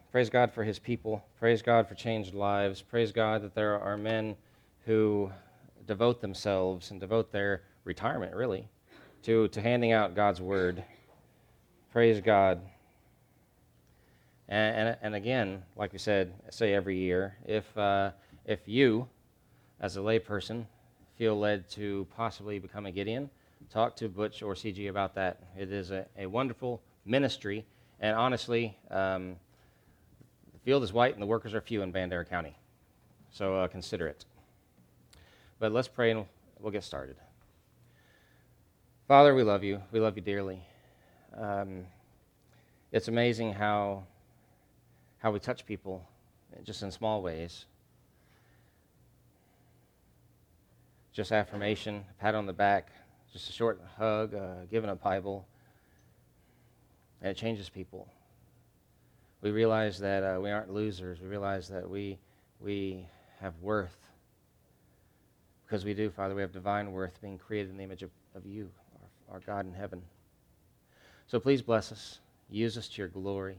Praise God for his people. Praise God for changed lives. Praise God that there are men who devote themselves and devote their retirement, really, to handing out God's word. Praise God. And again, like we said, say every year, if you, as a layperson, feel led to possibly become a Gideon, talk to Butch or CG about that. It is a wonderful ministry, and honestly, the field is white and the workers are few in Bandera County, so consider it. But let's pray and we'll get started. Father, we love you. We love you dearly. It's amazing how we touch people just in small ways. Just affirmation, a pat on the back, just a short hug, giving a Bible, and it changes people. We realize that we aren't losers. We realize that we have worth. Because we do, Father, we have divine worth, being created in the image of you, our God in heaven. So please bless us. Use us to your glory.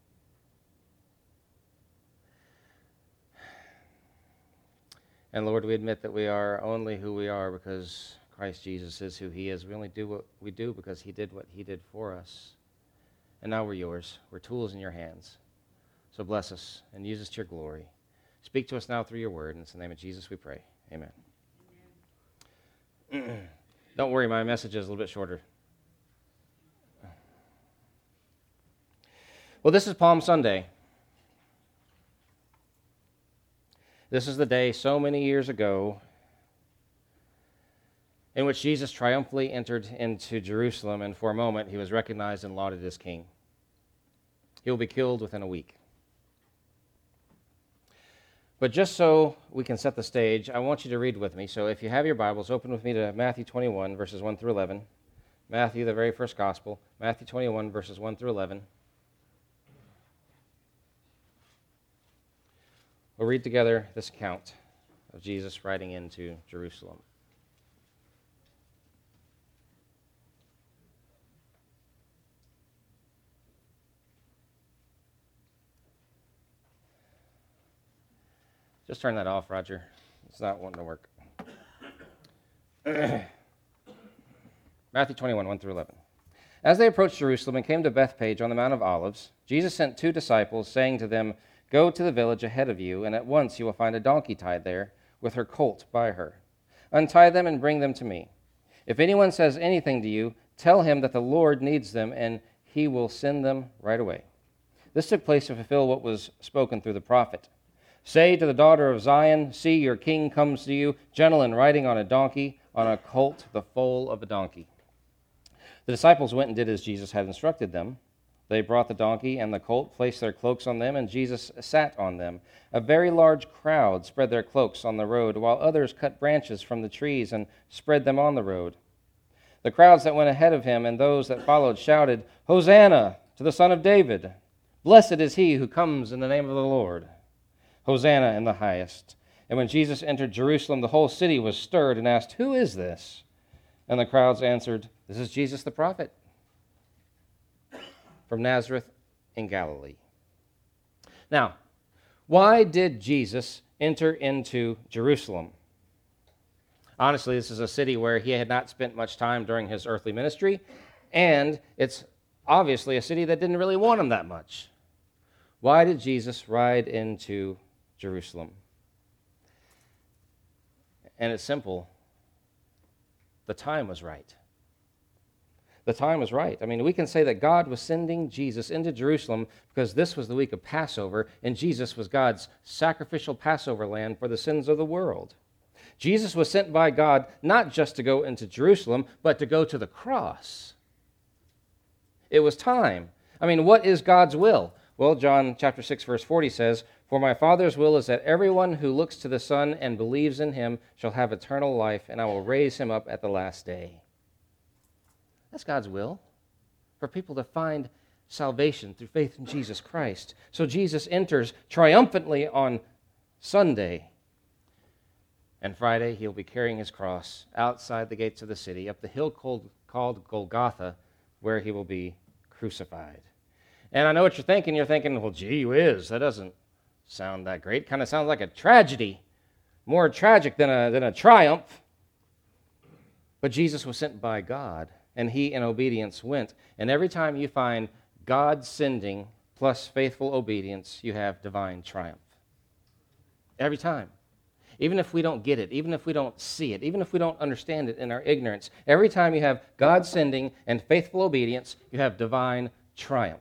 And Lord, we admit that we are only who we are because Christ Jesus is who he is. We only do what we do because he did what he did for us. And now we're yours. We're tools in your hands. So bless us and use us to your glory. Speak to us now through your word. And it's in the name of Jesus we pray. Amen. Don't worry, my message is a little bit shorter. Well, this is Palm Sunday. This is the day so many years ago in which Jesus triumphantly entered into Jerusalem, and for a moment he was recognized and lauded as king. He will be killed within a week. But just so we can set the stage, I want you to read with me. So if you have your Bibles, open with me to Matthew 21, verses 1 through 11. Matthew, the very first gospel. Matthew 21, verses 1 through 11. We'll read together this account of Jesus riding into Jerusalem. Just turn that off, Roger. It's not wanting to work. Matthew 21, 1 through 11. As they approached Jerusalem and came to Bethphage on the Mount of Olives, Jesus sent 2 disciples, saying to them, "Go to the village ahead of you, and at once you will find a donkey tied there, with her colt by her. Untie them and bring them to me. If anyone says anything to you, tell him that the Lord needs them, and he will send them right away." This took place to fulfill what was spoken through the prophet. "Say to the daughter of Zion, see, your king comes to you, gentle and riding on a donkey, on a colt, the foal of a donkey." The disciples went and did as Jesus had instructed them. They brought the donkey and the colt, placed their cloaks on them, and Jesus sat on them. A very large crowd spread their cloaks on the road, while others cut branches from the trees and spread them on the road. The crowds that went ahead of him and those that followed shouted, "Hosanna to the Son of David! Blessed is he who comes in the name of the Lord! Hosanna in the highest." And when Jesus entered Jerusalem, the whole city was stirred and asked, "Who is this?" And the crowds answered, "This is Jesus the prophet, from Nazareth in Galilee." Now, why did Jesus enter into Jerusalem? Honestly, this is a city where he had not spent much time during his earthly ministry, and it's obviously a city that didn't really want him that much. Why did Jesus ride into Jerusalem? And it's simple. The time was right. The time was right. I mean, we can say that God was sending Jesus into Jerusalem because this was the week of Passover, and Jesus was God's sacrificial Passover lamb for the sins of the world. Jesus was sent by God not just to go into Jerusalem, but to go to the cross. It was time. I mean, what is God's will? Well, John chapter 6, verse 40 says, "For my Father's will is that everyone who looks to the Son and believes in him shall have eternal life, and I will raise him up at the last day." That's God's will, for people to find salvation through faith in Jesus Christ. So Jesus enters triumphantly on Sunday, and Friday he'll be carrying his cross outside the gates of the city, up the hill called Golgotha, where he will be crucified. And I know what you're thinking. You're thinking, well, gee whiz, that doesn't sound that great. Kind of sounds like a tragedy, more tragic than a triumph. But Jesus was sent by God, and he in obedience went. And every time you find God sending plus faithful obedience, you have divine triumph. Every time. Even if we don't get it, even if we don't see it, even if we don't understand it in our ignorance, every time you have God sending and faithful obedience, you have divine triumph.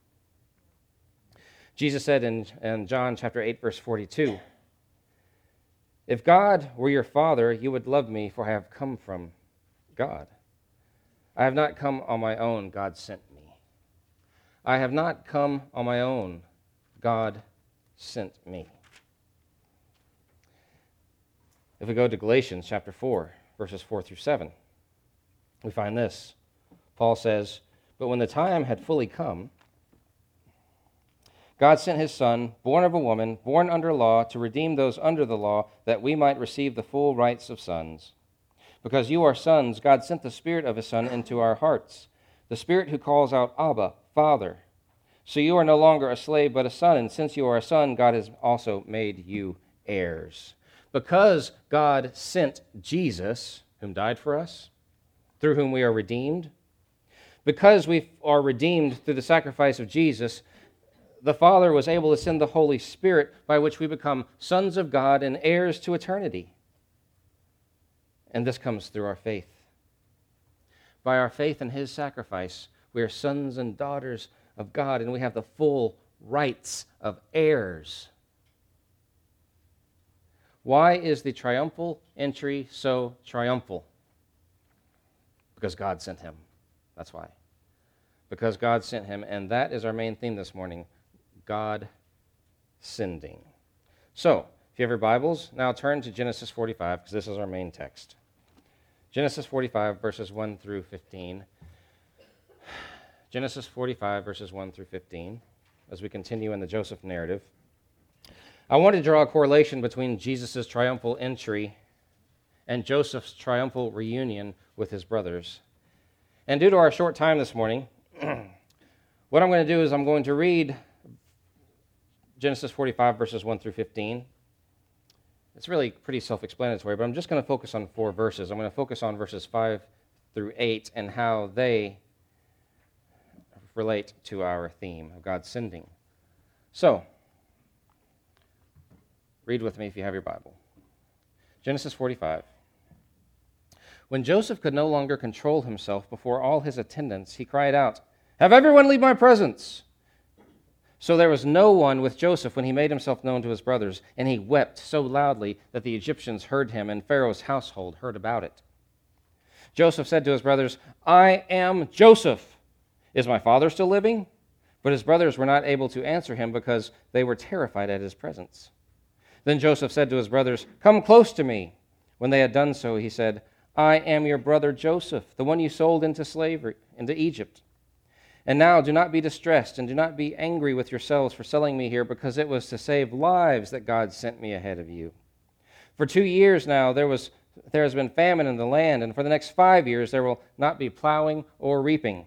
Jesus said in John chapter 8, verse 42, "If God were your Father, you would love me, for I have come from God. I have not come on my own, God sent me. I have not come on my own, God sent me." If we go to Galatians chapter 4, verses 4 through 7, we find this. Paul says, "But when the time had fully come, God sent his Son, born of a woman, born under law, to redeem those under the law, that we might receive the full rights of sons. Because you are sons, God sent the Spirit of his Son into our hearts, the Spirit who calls out, 'Abba, Father.' So you are no longer a slave, but a son, and since you are a son, God has also made you heirs." Because God sent Jesus, whom died for us, through whom we are redeemed, because we are redeemed through the sacrifice of Jesus, the Father was able to send the Holy Spirit, by which we become sons of God and heirs to eternity. And this comes through our faith. By our faith in his sacrifice, we are sons and daughters of God, and we have the full rights of heirs. Why is the triumphal entry so triumphal? Because God sent him. That's why. Because God sent him, and that is our main theme this morning, God sending. So, if you have your Bibles, now turn to Genesis 45, because this is our main text. Genesis 45, verses 1 through 15. Genesis 45, verses 1 through 15, as we continue in the Joseph narrative. I want to draw a correlation between Jesus' triumphal entry and Joseph's triumphal reunion with his brothers. And due to our short time this morning, what I'm going to do is I'm going to read Genesis 45, verses 1 through 15. It's really pretty self-explanatory, but I'm just going to focus on 4 verses. I'm going to focus on verses 5 through 8 and how they relate to our theme of God sending. So, read with me if you have your Bible. Genesis 45. When Joseph could no longer control himself before all his attendants, he cried out, "Have everyone leave my presence!" So there was no one with Joseph when he made himself known to his brothers, and he wept so loudly that the Egyptians heard him, and Pharaoh's household heard about it. Joseph said to his brothers, "I am Joseph. Is my father still living?" But his brothers were not able to answer him because they were terrified at his presence. Then Joseph said to his brothers, "Come close to me." When they had done so, he said, "I am your brother Joseph, the one you sold into slavery, into Egypt. And now do not be distressed and do not be angry with yourselves for selling me here, because it was to save lives that God sent me ahead of you. For 2 years now there has been famine in the land, and for the next 5 years there will not be plowing or reaping.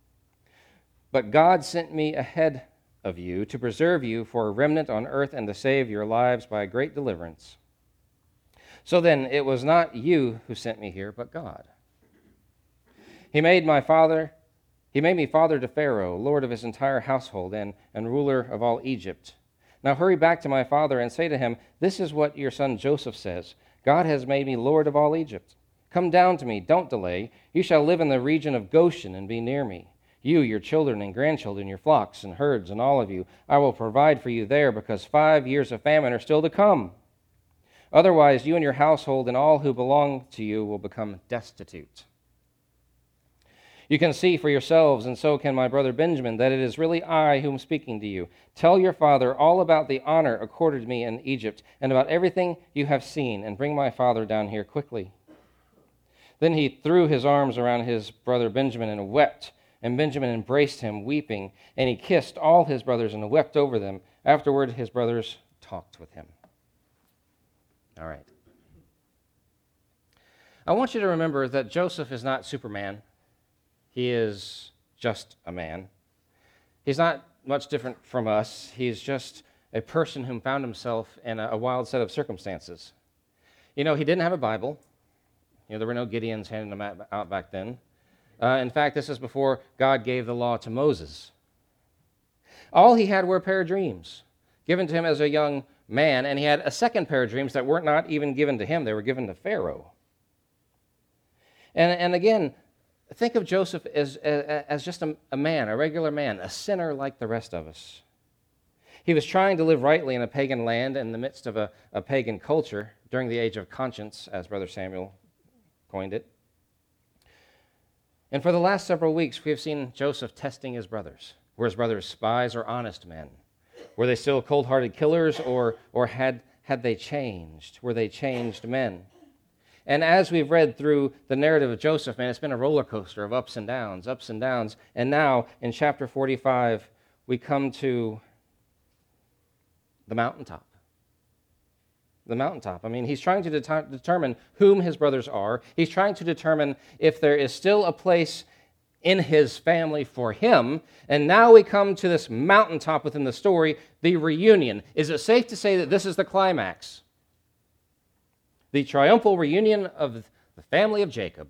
But God sent me ahead of you to preserve you for a remnant on earth and to save your lives by a great deliverance. So then it was not you who sent me here, but God. He made me father to Pharaoh, lord of his entire household and ruler of all Egypt. Now hurry back to my father and say to him, 'This is what your son Joseph says. God has made me lord of all Egypt. Come down to me, don't delay. You shall live in the region of Goshen and be near me. You, your children and grandchildren, your flocks and herds, and all of you, I will provide for you there, because 5 years of famine are still to come. Otherwise, you and your household and all who belong to you will become destitute. You can see for yourselves, and so can my brother Benjamin, that it is really I who am speaking to you. Tell your father all about the honor accorded to me in Egypt, and about everything you have seen, and bring my father down here quickly.' Then he threw his arms around his brother Benjamin and wept. And Benjamin embraced him, weeping, and he kissed all his brothers and wept over them. Afterward, his brothers talked with him." All right. I want you to remember that Joseph is not Superman. He is just a man. He's not much different from us. He's just a person who found himself in a wild set of circumstances. He didn't have a Bible. There were no Gideons handing them out back then. In fact, this is before God gave the law to Moses. All he had were a pair of dreams given to him as a young man, and he had a second pair of dreams that were not even given to him. They were given to Pharaoh. And again, think of Joseph as just a man, a regular man, a sinner like the rest of us. He was trying to live rightly in a pagan land in the midst of a pagan culture during the age of conscience, as Brother Samuel coined it. And for the last several weeks, we have seen Joseph testing his brothers. Were his brothers spies or honest men? Were they still cold-hearted killers, or had they changed? Were they changed men? And as we've read through the narrative of Joseph, man, it's been a roller coaster of ups and downs. And now, in chapter 45, we come to the mountaintop. The mountaintop. I mean, he's trying to determine whom his brothers are. He's trying to determine if there is still a place in his family for him. And now we come to this mountaintop within the story, the reunion. Is it safe to say that this is the climax? The triumphal reunion of the family of Jacob.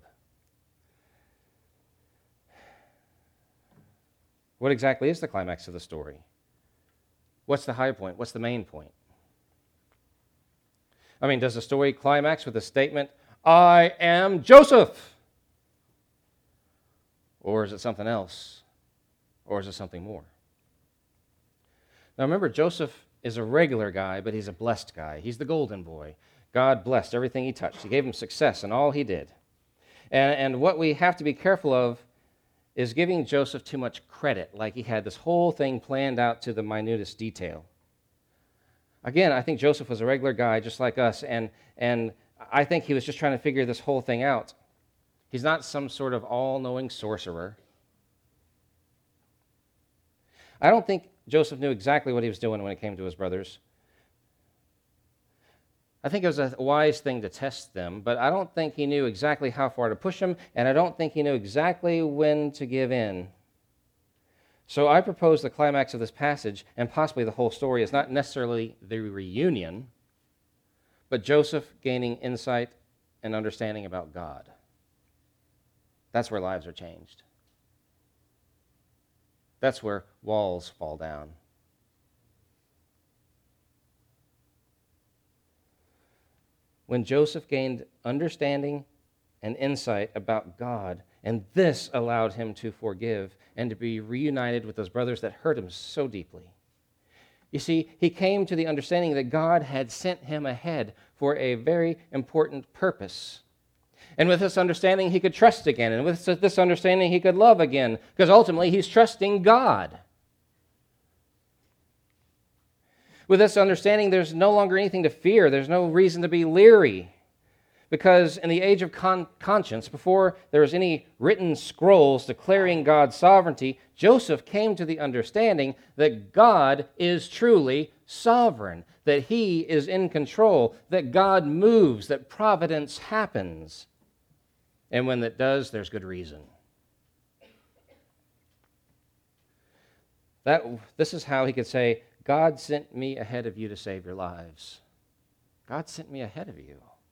What exactly is the climax of the story? What's the high point? What's the main point? I mean, does the story climax with the statement, "I am Joseph"? Or is it something else? Or is it something more? Now remember, Joseph is a regular guy, but he's a blessed guy. He's the golden boy. God blessed everything he touched. He gave him success in all he did. And what we have to be careful of is giving Joseph too much credit, like he had this whole thing planned out to the minutest detail. Again, I think Joseph was a regular guy just like us, and I think he was just trying to figure this whole thing out. He's not some sort of all-knowing sorcerer. I don't think Joseph knew exactly what he was doing when it came to his brothers. I think it was a wise thing to test them, but I don't think he knew exactly how far to push them, and I don't think he knew exactly when to give in. So I propose the climax of this passage, and possibly the whole story, is not necessarily the reunion, but Joseph gaining insight and understanding about God. That's where lives are changed. That's where walls fall down. When Joseph gained understanding and insight about God, and this allowed him to forgive and to be reunited with those brothers that hurt him so deeply. You see, he came to the understanding that God had sent him ahead for a very important purpose. And with this understanding, he could trust again. And with this understanding, he could love again. Because ultimately, he's trusting God. With this understanding, there's no longer anything to fear. There's no reason to be leery. Because in the age of conscience, before there was any written scrolls declaring God's sovereignty, Joseph came to the understanding that God is truly sovereign, that he is in control, that God moves, that providence happens. And when that does, there's good reason. This is how he could say, God sent me ahead of you to save your lives. God sent me ahead of you.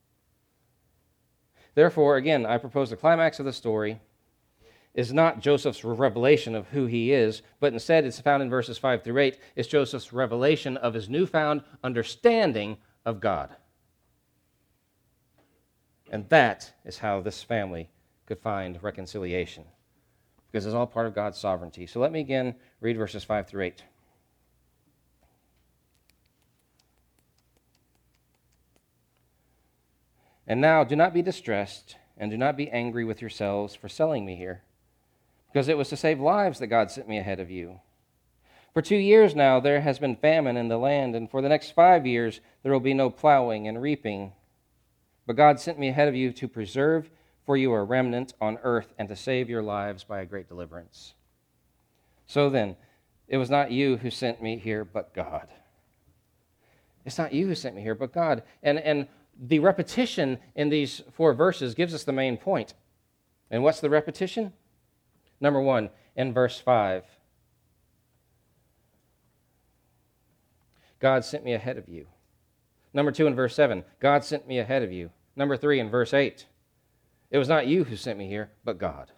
Therefore, again, I propose the climax of the story is not Joseph's revelation of who he is, but instead it's found in verses 5 through 8. It's Joseph's revelation of his newfound understanding of God. And that is how this family could find reconciliation, because it's all part of God's sovereignty. So let me again read verses 5 through 8. And now do not be distressed, and do not be angry with yourselves for selling me here, because it was to save lives that God sent me ahead of you. For 2 years now there has been famine in the land, and for the next 5 years there will be no plowing and reaping. But God sent me ahead of you to preserve for you a remnant on earth and to save your lives by a great deliverance. So then, it was not you who sent me here, but God. It's not you who sent me here, but God. And the repetition in these 4 verses gives us the main point. And what's the repetition? Number 1, in verse 5. God sent me ahead of you. Number 2 in verse 7, God sent me ahead of you. Number 3 in verse 8, it was not you who sent me here, but God.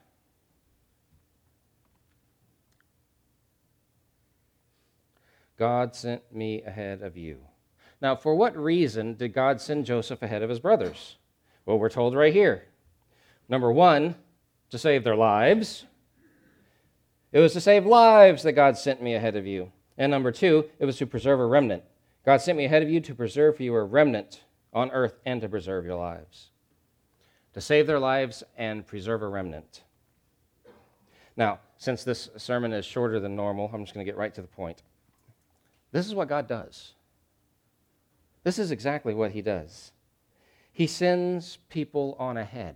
God sent me ahead of you. Now, for what reason did God send Joseph ahead of his brothers? Well, we're told right here. Number 1, to save their lives. It was to save lives that God sent me ahead of you. And number 2, it was to preserve a remnant. God sent me ahead of you to preserve for you a remnant on earth and to preserve your lives. To save their lives and preserve a remnant. Now, since this sermon is shorter than normal, I'm just going to get right to the point. This is what God does. This is exactly what he does. He sends people on ahead.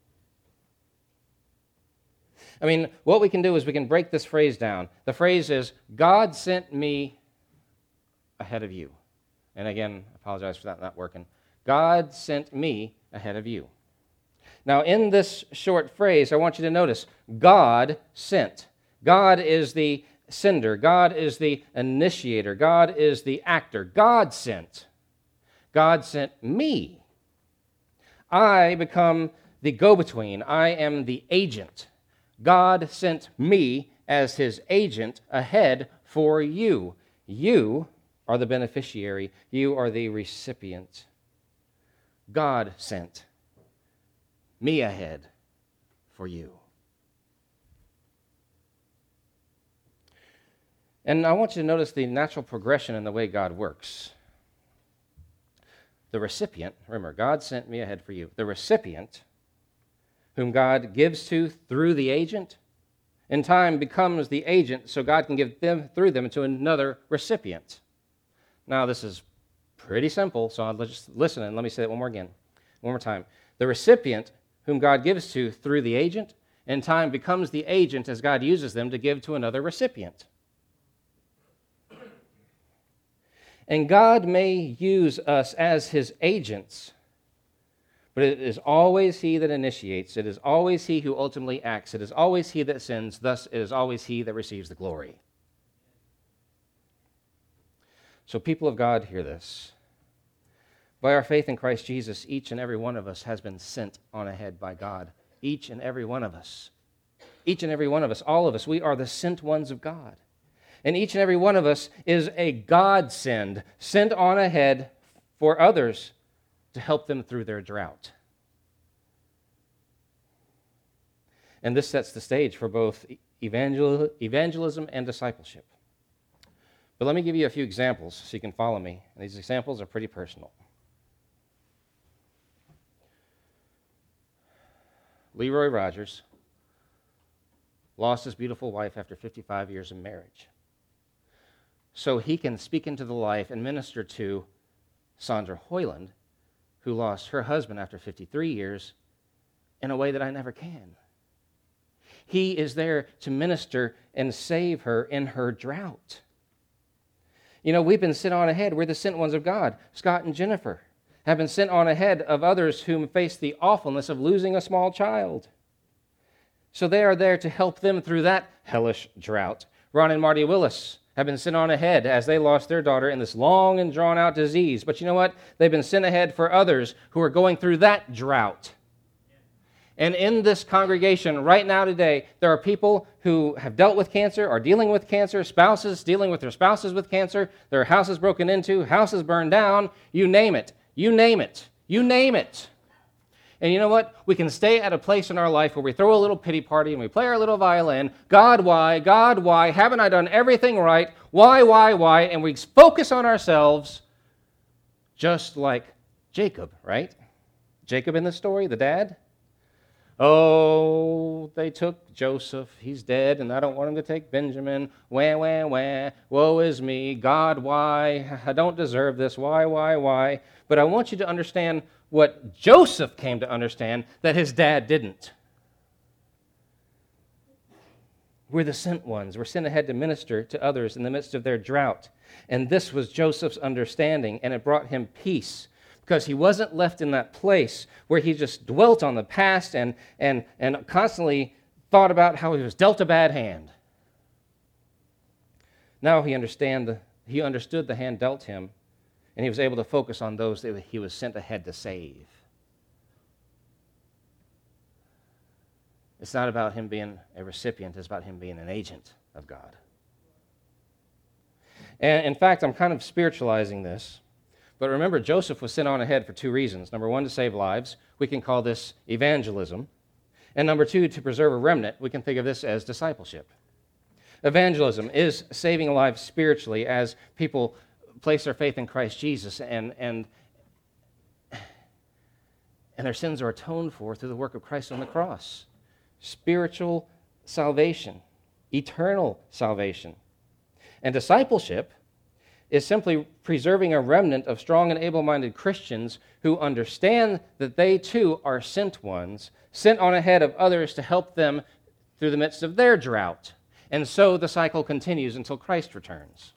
I mean, what we can do is we can break this phrase down. The phrase is, God sent me ahead of you. And again, I apologize for that not working. God sent me ahead of you. Now, in this short phrase, I want you to notice, God sent. God is the sender. God is the initiator. God is the actor. God sent. God sent me. I become the go-between. I am the agent. God sent me as his agent ahead for you. You are the beneficiary. You are the recipient. God sent me ahead for you. And I want you to notice the natural progression in the way God works. The recipient, remember, God sent me ahead for you. The recipient, whom God gives to through the agent, in time becomes the agent so God can give them through them to another recipient. Now, this is pretty simple, so I'll just listen and let me say it one more time. The recipient, whom God gives to through the agent, in time becomes the agent as God uses them to give to another recipient. And God may use us as his agents, but it is always he that initiates. It is always he who ultimately acts. It is always he that sends. Thus, it is always he that receives the glory. So, people of God, hear this. By our faith in Christ Jesus, each and every one of us has been sent on ahead by God. Each and every one of us. Each and every one of us, all of us, we are the sent ones of God. And each and every one of us is a godsend, sent on ahead for others to help them through their drought. And this sets the stage for both evangelism and discipleship. But let me give you a few examples so you can follow me. And these examples are pretty personal. Leroy Rogers lost his beautiful wife after 55 years of marriage. So he can speak into the life and minister to Sandra Hoyland, who lost her husband after 53 years, in a way that I never can. He is there to minister and save her in her drought. You know, we've been sent on ahead. We're the sent ones of God. Scott and Jennifer have been sent on ahead of others whom face the awfulness of losing a small child. So they are there to help them through that hellish drought. Ron and Marty Willis have been sent on ahead as they lost their daughter in this long and drawn-out disease. But you know what? They've been sent ahead for others who are going through that drought. And in this congregation right now today, there are people who have dealt with cancer, are dealing with cancer, spouses dealing with their spouses with cancer, their houses broken into, houses burned down, you name it. You name it. You name it. And you know what? We can stay at a place in our life where we throw a little pity party and we play our little violin. God, why? God, why? Haven't I done everything right? Why? And we focus on ourselves just like Jacob, right? Jacob in the story, the dad. Oh, they took Joseph. He's dead, and I don't want him to take Benjamin. Wah. Woe is me. God, why? I don't deserve this. Why? But I want you to understand what Joseph came to understand that his dad didn't. We're the sent ones. We're sent ahead to minister to others in the midst of their drought. And this was Joseph's understanding, and it brought him peace because he wasn't left in that place where he just dwelt on the past and constantly thought about how he was dealt a bad hand. Now he understood he understood the hand dealt him, and he was able to focus on those that he was sent ahead to save. It's not about him being a recipient, it's about him being an agent of God. And in fact, I'm kind of spiritualizing this. But remember, Joseph was sent on ahead for two reasons. Number one, to save lives. We can call this evangelism. And number two, to preserve a remnant. We can think of this as discipleship. Evangelism is saving lives spiritually as people place their faith in Christ Jesus and their sins are atoned for through the work of Christ on the cross. Spiritual salvation, eternal salvation. And discipleship is simply preserving a remnant of strong and able-minded Christians who understand that they too are sent ones, sent on ahead of others to help them through the midst of their drought. And so the cycle continues until Christ returns.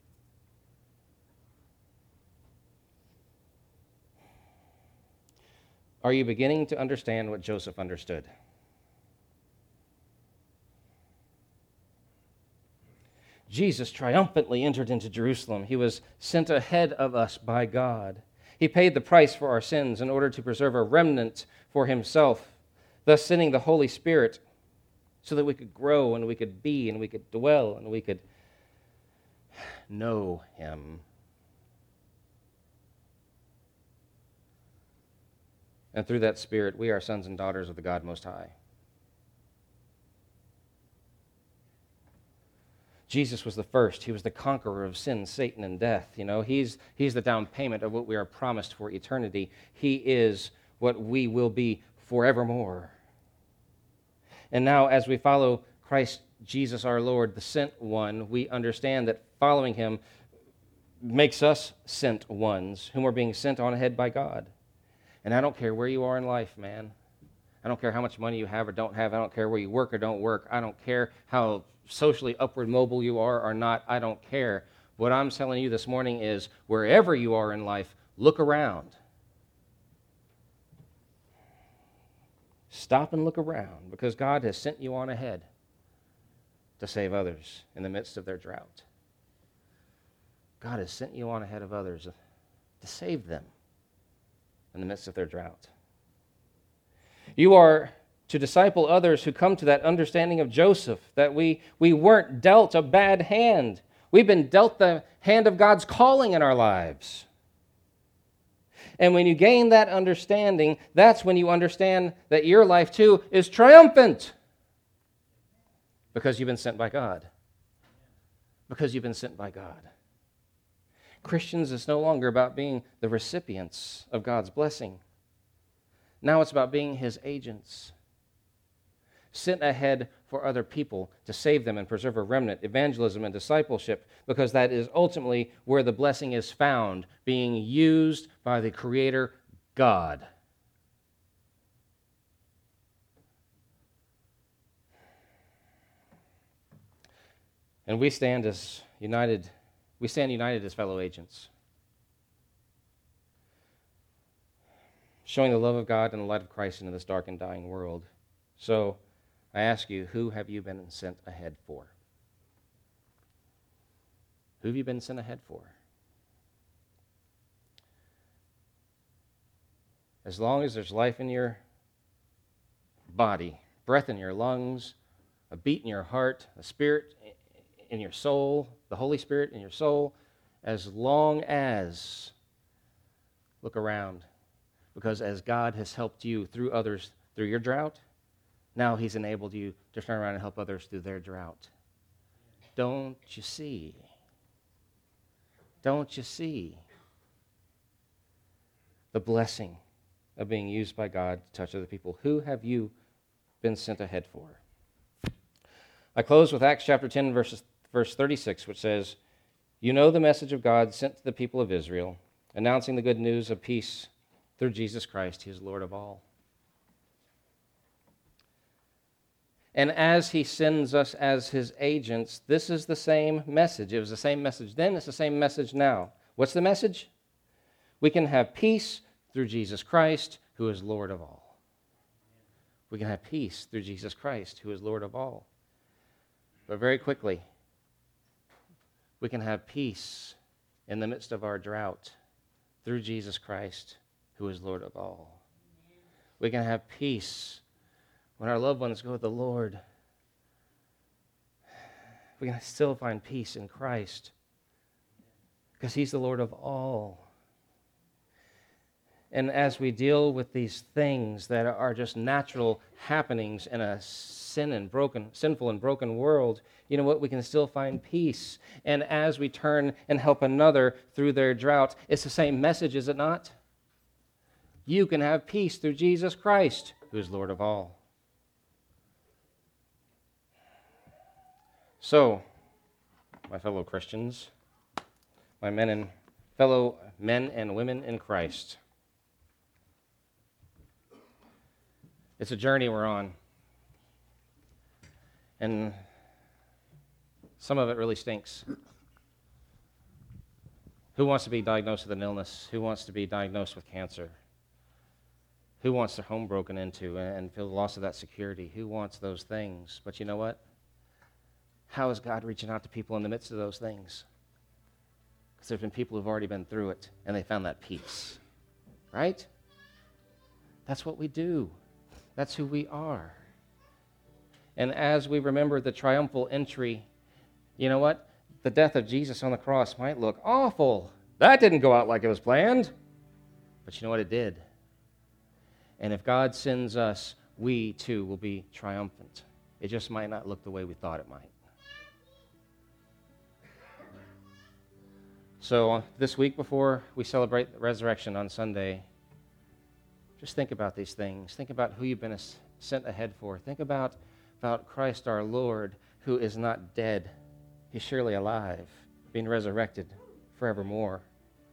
Are you beginning to understand what Joseph understood? Jesus triumphantly entered into Jerusalem. He was sent ahead of us by God. He paid the price for our sins in order to preserve a remnant for himself, thus sending the Holy Spirit so that we could grow and we could be and we could dwell and we could know him. And through that Spirit, we are sons and daughters of the God Most High. Jesus was the first. He was the conqueror of sin, Satan, and death. You know, he's the down payment of what we are promised for eternity. He is what we will be forevermore. And now, as we follow Christ Jesus our Lord, the sent one, we understand that following him makes us sent ones, whom are being sent on ahead by God. And I don't care where you are in life, man. I don't care how much money you have or don't have. I don't care where you work or don't work. I don't care how socially upward mobile you are or not. I don't care. What I'm telling you this morning is wherever you are in life, look around. Stop and look around, because God has sent you on ahead to save others in the midst of their drought. God has sent you on ahead of others to save them in the midst of their drought. You are to disciple others who come to that understanding of Joseph, that we weren't dealt a bad hand. We've been dealt the hand of God's calling in our lives. And when you gain that understanding, that's when you understand that your life too is triumphant. Because you've been sent by God. Because you've been sent by God. Christians, it's no longer about being the recipients of God's blessing. Now it's about being his agents. Sent ahead for other people to save them and preserve a remnant, evangelism and discipleship, because that is ultimately where the blessing is found, being used by the Creator God. And we stand united as fellow agents, showing the love of God and the light of Christ into this dark and dying world. So I ask you, who have you been sent ahead for? Who have you been sent ahead for? As long as there's life in your body, breath in your lungs, a beat in your heart, a spirit in your soul, the Holy Spirit in your soul, as long as, look around, because as God has helped you through others through your drought, now he's enabled you to turn around and help others through their drought. Don't you see? Don't you see the blessing of being used by God to touch other people? Who have you been sent ahead for? I close with Acts chapter 10, verse 36, which says, "You know the message of God sent to the people of Israel, announcing the good news of peace through Jesus Christ. He is Lord of all." And as he sends us as his agents, this is the same message. It was the same message then, it's the same message now. What's the message? We can have peace through Jesus Christ, who is Lord of all. We can have peace through Jesus Christ, who is Lord of all. But very quickly, We can have peace in the midst of our drought through Jesus Christ, who is Lord of all. We can have peace when our loved ones go to the Lord. We can still find peace in Christ because he's the Lord of all. And as we deal with these things that are just natural happenings in a sinful and broken world, you know what? We can still find peace. And as we turn and help another through their drought, it's the same message, is it not? You can have peace through Jesus Christ, who is Lord of all. So, my fellow Christians, my fellow men and women in Christ, it's a journey we're on. And some of it really stinks. Who wants to be diagnosed with an illness? Who wants to be diagnosed with cancer? Who wants their home broken into and feel the loss of that security? Who wants those things? But you know what? How is God reaching out to people in the midst of those things? Because there's been people who've already been through it, and they found that peace. Right? That's what we do. That's who we are. And as we remember the triumphal entry, you know what? The death of Jesus on the cross might look awful. That didn't go out like it was planned. But you know what? It did. And if God sends us, we too will be triumphant. It just might not look the way we thought it might. So this week before we celebrate the resurrection on Sunday, just think about these things. Think about who you've been sent ahead for. Think about Christ our Lord, who is not dead. He's surely alive, being resurrected forevermore.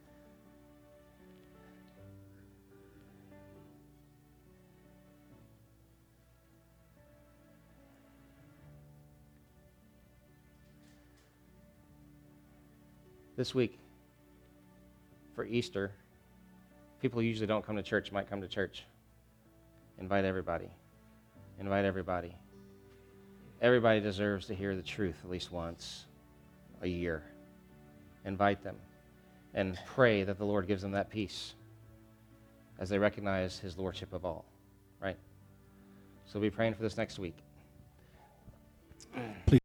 This week, for Easter, people who usually don't come to church might come to church. Invite everybody. Invite everybody. Everybody deserves to hear the truth at least once a year. Invite them and pray that the Lord gives them that peace as they recognize his lordship of all, right? So we'll be praying for this next week. Please.